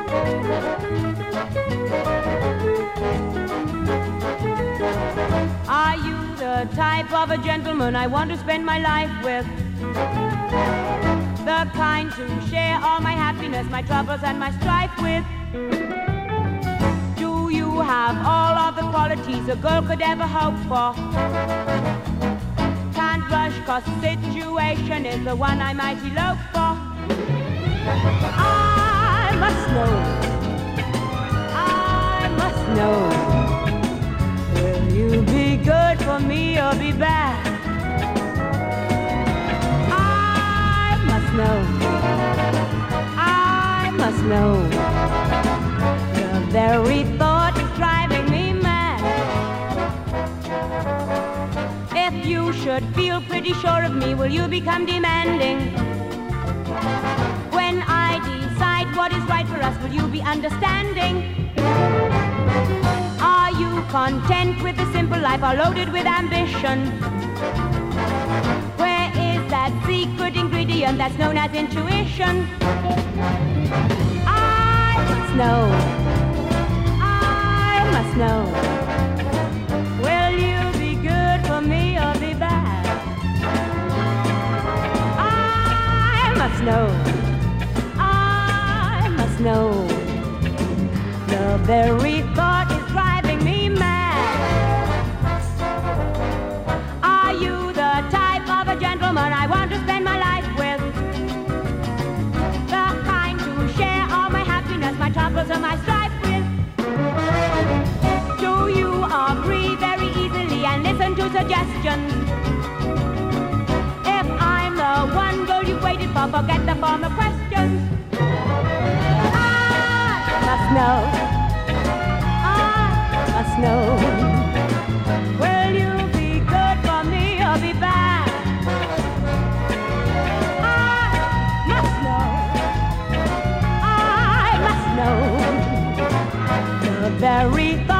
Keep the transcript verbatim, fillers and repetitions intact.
Are you the type of a gentleman I want to spend my life with? The kind to share all my happiness, my troubles and my strife with? Do you have all of the qualities a girl could ever hope for? Can't rush cause the situation is the one I might elope for. I must know, I must know, will you be good for me or be bad? I must know, I must know, the very thought is driving me mad. If you should feel pretty sure of me, will you become demanding? When I decide what is right for us, will you be understanding? Are you content with a simple life or loaded with ambition? Where is that secret ingredient that's known as intuition? I must know, I must know, will you be good for me or be bad? I must know, know, the very thought is driving me mad. Are you the type of a gentleman I want to spend my life with? The kind to share all my happiness, my troubles and my strife with? Do you agree very easily and listen to suggestions? If I'm the one girl you've waited for, forget the former questions. I must know, I must know, will you be good for me or be bad? I must know, I must know, the very thought